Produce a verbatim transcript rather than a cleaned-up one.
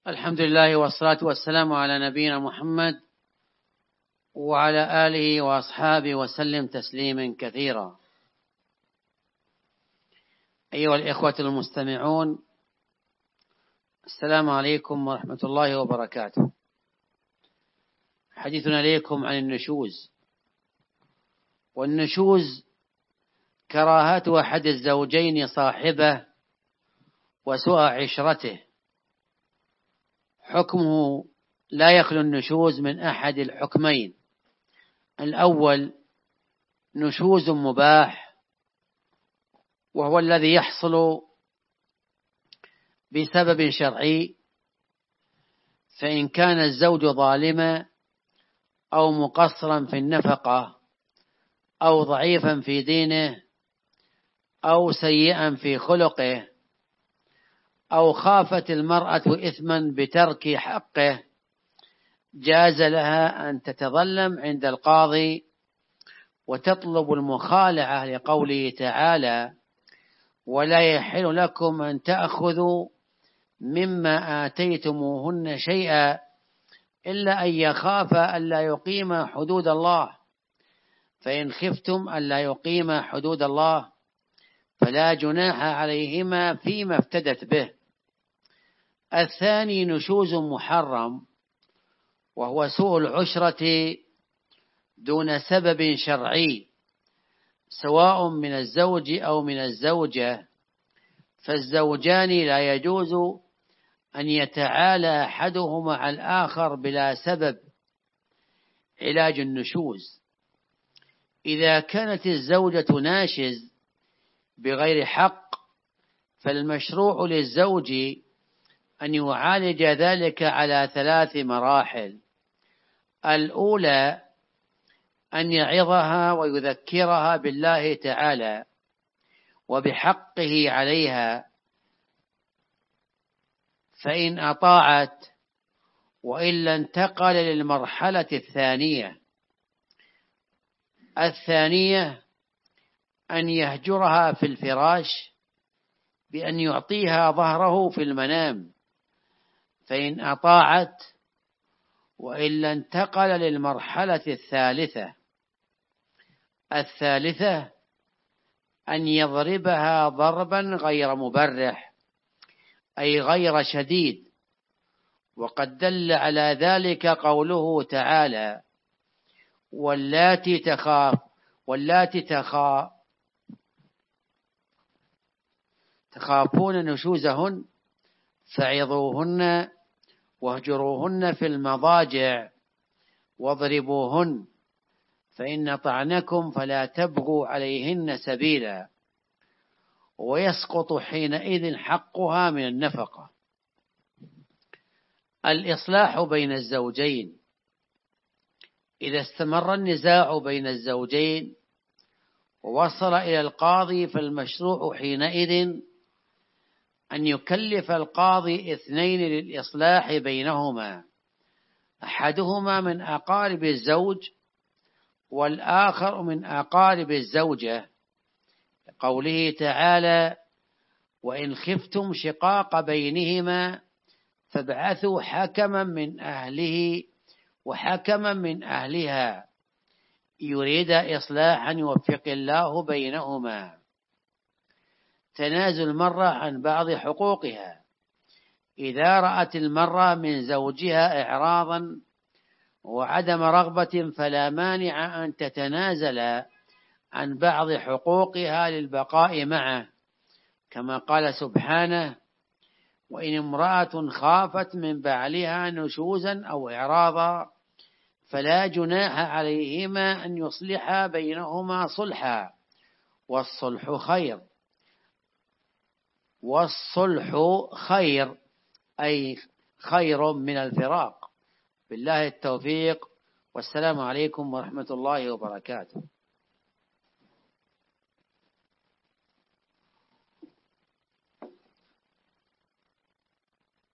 الحمد لله والصلاة والسلام على نبينا محمد وعلى آله وأصحابه وسلم تسليما كثيرا. أيها الإخوة المستمعون، السلام عليكم ورحمة الله وبركاته. حديثنا إليكم عن النشوز. والنشوز كراهة أحد الزوجين صاحبه وسوء عشرته. حكمه لا يخلو النشوز من أحد الحكمين: الأول نشوز مباح، وهو الذي يحصل بسبب شرعي، فإن كان الزوج ظالما أو مقصرا في النفقة أو ضعيفا في دينه أو سيئا في خلقه أو خافت المرأة إثما بترك حقه، جاز لها أن تتظلم عند القاضي وتطلب المخالعة، لقوله تعالى: ولا يحل لكم أن تأخذوا مما آتيتموهن شيئا إلا أن يخافا ألا يقيما حدود الله، فإن خفتم ألا يقيما حدود الله فلا جناح عليهما فيما افتدت به. الثاني نشوز محرم، وهو سوء العشرة دون سبب شرعي، سواء من الزوج أو من الزوجة، فالزوجان لا يجوز أن يتعالى أحدهما على الآخر بلا سبب. علاج النشوز: إذا كانت الزوجة ناشز بغير حق، فالمشروع للزوج أن يعالج ذلك على ثلاث مراحل. الأولى أن يعظها ويذكرها بالله تعالى وبحقه عليها، فإن أطاعت وإلا انتقل للمرحلة الثانية. الثانية أن يهجرها في الفراش بأن يعطيها ظهره في المنام، فإن أطاعت وإلا انتقل للمرحلة الثالثة. الثالثة أن يضربها ضربا غير مبرح، أي غير شديد، وقد دل على ذلك قوله تعالى: واللاتي تخاف واللاتي تخاف تخافون نشوزهن فعظوهن واهجروهن في المضاجع واضربوهن، فإن طعنكم فلا تبغوا عليهن سبيلا، ويسقط حينئذ حقها من النفقة. الإصلاح بين الزوجين: إذا استمر النزاع بين الزوجين ووصل إلى القاضي، فالمشروع حينئذ أن يكلف القاضي اثنين للإصلاح بينهما، أحدهما من أقارب الزوج والآخر من أقارب الزوجة، قوله تعالى: وإن خفتم شقاق بينهما فابعثوا حكما من أهله وحكما من أهلها يريد إصلاحا يوفق الله بينهما. تنازل المرأة عن بعض حقوقها: إذا رأت المرأة من زوجها إعراضا وعدم رغبة فلا مانع أن تتنازل عن بعض حقوقها للبقاء معه، كما قال سبحانه: وإن امرأة خافت من بعلها نشوزا أو إعراضا فلا جناح عليهما أن يصلحا بينهما صلحا، والصلح خير. والصلح خير أي خير من الفراق. بالله التوفيق، والسلام عليكم ورحمة الله وبركاته.